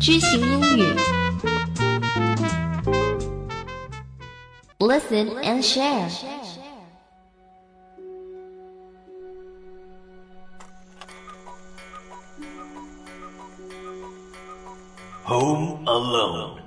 知行英语 Listen and share. Home alone.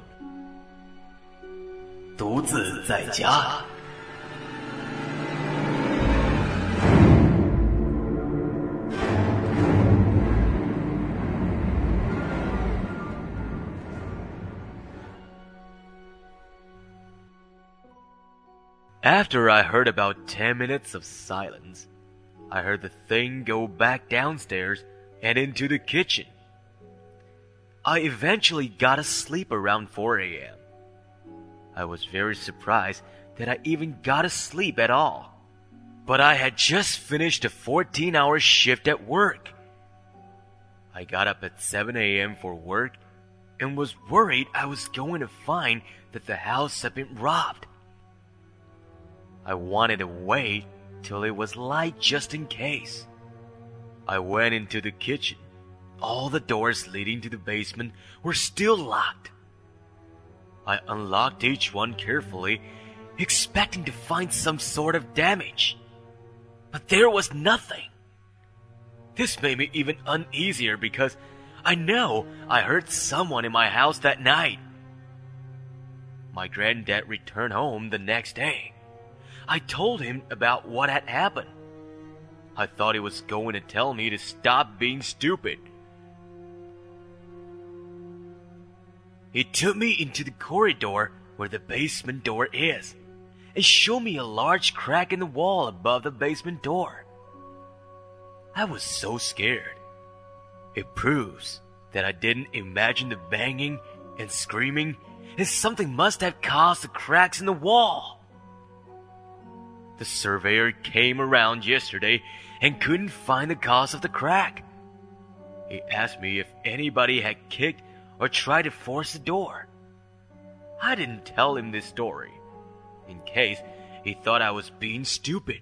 独自在家。After I heard about 10 minutes of silence, I heard the thing go back downstairs and into the kitchen. I eventually got asleep around 4 a.m. I was very surprised that I even got asleep at all. But I had just finished a 14-hour shift at work. I got up at 7 a.m. for work and was worried I was going to find that the house had been robbed. I wanted to wait till it was light just in case. I went into the kitchen. All the doors leading to the basement were still locked. I unlocked each one carefully, expecting to find some sort of damage. But there was nothing. This made me even uneasier because I know I heard someone in my house that night. My granddad returned home the next day. I told him about what had happened. I thought he was going to tell me to stop being stupid. He took me into the corridor where the basement door is and showed me a large crack in the wall above the basement door. I was so scared. It proves that I didn't imagine the banging and screaming, and something must have caused the cracks in the wall. The surveyor came around yesterday and couldn't find the cause of the crack. He asked me if anybody had kicked or tried to force the door. I didn't tell him this story, in case he thought I was being stupid.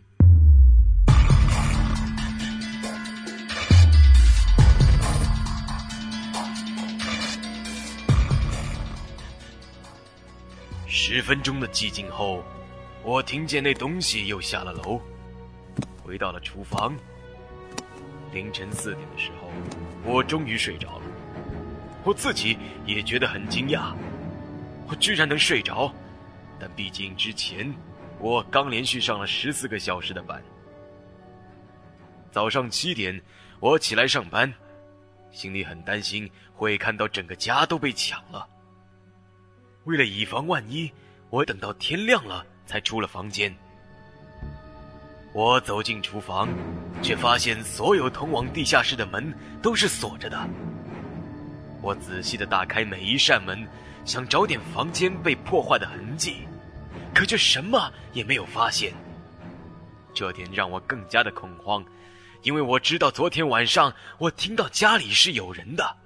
"10分钟的寂静后，我听见那东西又下了楼，回到了厨房。凌晨4点的时候，我终于睡着了。我自己也觉得很惊讶，我居然能睡着，但毕竟之前我刚连续上了14个小时的班。早上7点，我起来上班，心里很担心会看到整个家都被抢了。为了以防万一，我等到天亮了才出了房间。我走进厨房，却发现所有通往地下室的门都是锁着的。我仔细地打开每一扇门，想找点房间被破坏的痕迹，可却什么也没有发现。这点让我更加的恐慌，因为我知道昨天晚上我听到家里是有人的。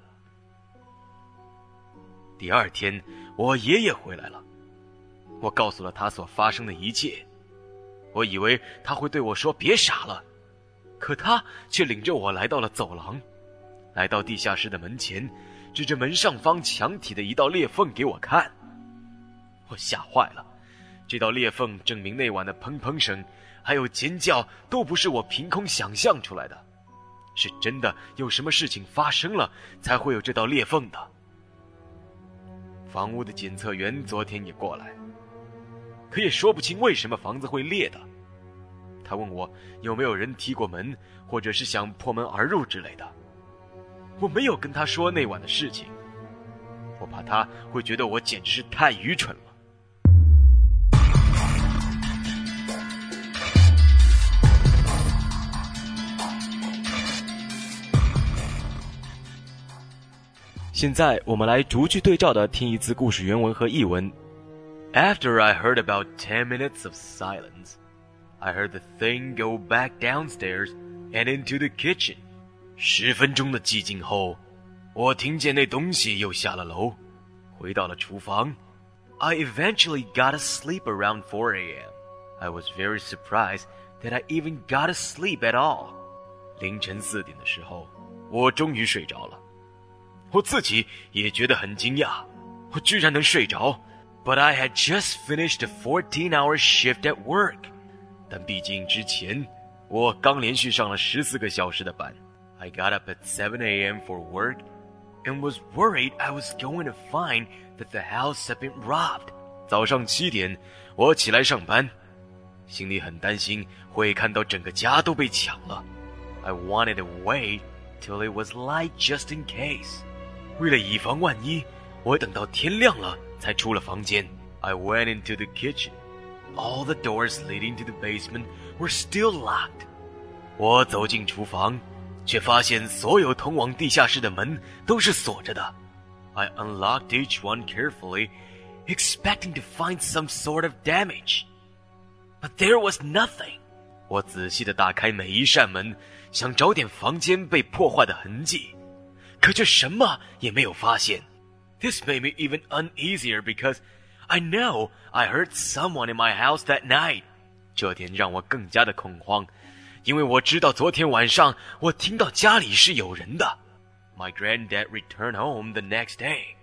第二天，我爷爷回来了，我告诉了他所发生的一切。我以为他会对我说别傻了，可他却领着我来到了走廊，来到地下室的门前，指着门上方墙体的一道裂缝给我看。我吓坏了，这道裂缝证明那晚的砰砰声还有尖叫都不是我凭空想象出来的，是真的有什么事情发生了才会有这道裂缝的。房屋的检测员昨天也过来，可也说不清为什么房子会裂的。他问我有没有人踢过门，或者是想破门而入之类的。我没有跟他说那晚的事情，我怕他会觉得我简直是太愚蠢了。现在我们来逐句对照的听一次故事原文和译文。After I heard about 10 minutes of silence, I heard the thing go back downstairs and into the kitchen. 10分钟的寂静后，我听见那东西又下了楼，回到了厨房。I eventually got asleep around 4 a.m. I was very surprised that I even got asleep at all. 凌晨4点的时候，我终于睡着了。 我自己也觉得很惊讶，我居然能睡着。But I had just finished a 14-hour shift at work. 但毕竟之前我刚连续上了14个小时的班。I got up at 7 a.m. for work and was worried I was going to find that the house had been robbed. 早上7点，我起来上班，心里很担心会看到整个家都被抢了。I wanted to wait till it was light just in case. 为了以防万一，我等到天亮了才出了房间。I went into the kitchen. All the doors leading to the basement were still locked. 我走进厨房，却发现所有通往地下室的门都是锁着的。I unlocked each one carefully, expecting to find some sort of damage. But there was nothing. 我仔细地打开每一扇门，想找点房间被破坏的痕迹，可却什么也没有发现。This made me even uneasier because I know I heard someone in my house that night. 这点让我更加的恐慌，因为我知道昨天晚上我听到家里是有人的。My granddad returned home the next day.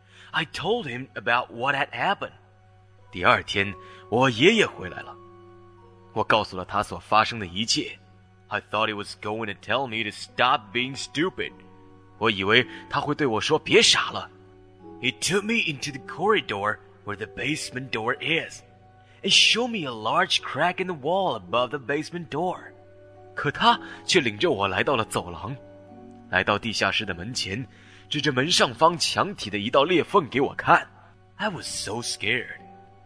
I told him about what had happened. 第二天，我爷爷回来了，我告诉了他所发生的一切。I thought he was going to tell me to stop being stupid. 我以为他会对我说别傻了。He took me into the corridor where the basement door is, and showed me a large crack in the wall above the basement door. 可他却领着我来到了走廊，来到地下室的门前，指着门上方墙体的一道裂缝给我看。I was so scared.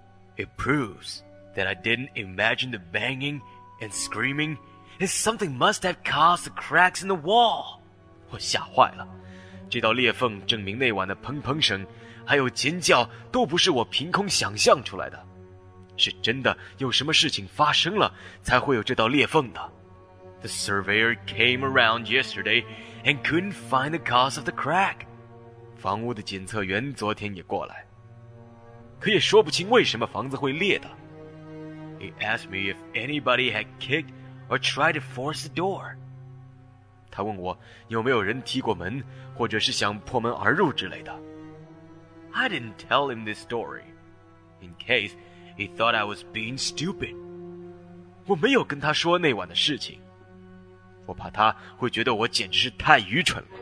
It proves that I didn't imagine the banging and screaming, and something must have caused the cracks in the wall. 我吓坏了，这道裂缝证明那晚的砰砰声还有尖叫都不是我凭空想象出来的，是真的有什么事情发生了才会有这道裂缝的。The surveyor came around yesterday and couldn't find the cause of the crack. 房屋的检测员昨天也过来，可也说不清为什么房子会裂的。He asked me if anybody had kicked or tried to force the door. 他问我有没有人踢过门，或者是想破门而入之类的。I didn't tell him this story, in case he thought I was being stupid. 我没有跟他说那晚的事情，我怕他会觉得我简直是太愚蠢了。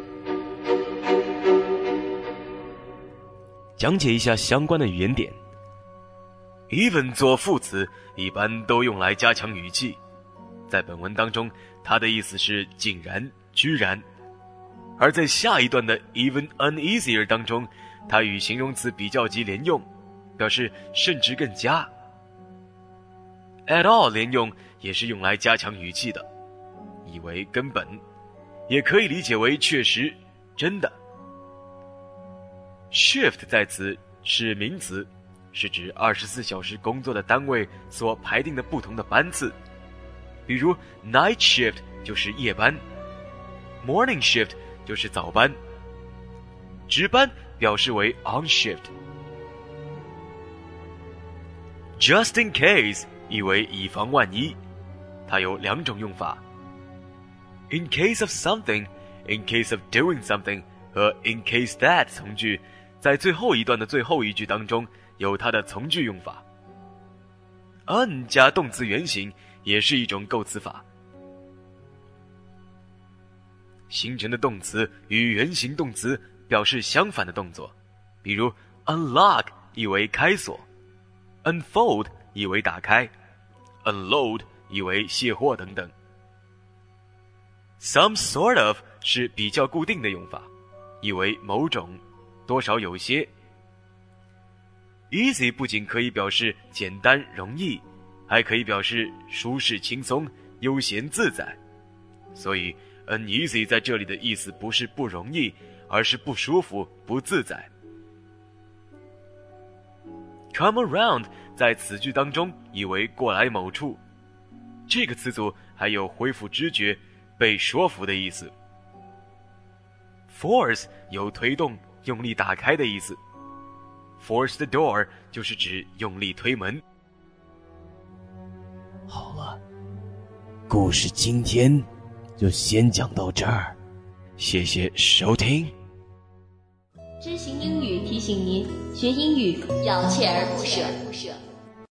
讲解一下相关的语言点。Even 做副词一般都用来加强语气，在本文当中，它的意思是竟然、居然。而在下一段的 even uneasier 当中，它与形容词比较级连用，表示甚至更加。at all 连用也是用来加强语气的，以为根本，也可以理解为确实、真的。shift 在此是名词，是指24小时工作的单位所排定的不同的班次。比如 night shift 就是夜班， morning shift 就是早班，值班表示为 on shift。 just in case 意为以防万一，它有两种用法。 in case of something, in case of doing something 和 in case that 从句在最后一段的最后一句当中有它的从句用法。 un 加动词原形也是一种构词法，形成的动词与原形动词表示相反的动作，比如 unlock 意为开锁， unfold 意为打开， unload 意为卸货等等。 some sort of 是比较固定的用法，意为某种，多少有些。 easy 不仅可以表示简单容易，还可以表示舒适轻松悠闲自在，所以 uneasy 在这里的意思不是不容易，而是不舒服不自在。 come around 在此句当中意为过来某处，这个词组还有恢复知觉被说服的意思。 force 有推动用力打开的意思， force the door 就是指用力推门。好了，故事今天就先讲到这儿，谢谢收听。 知行英语提醒您，学英语要锲而不舍。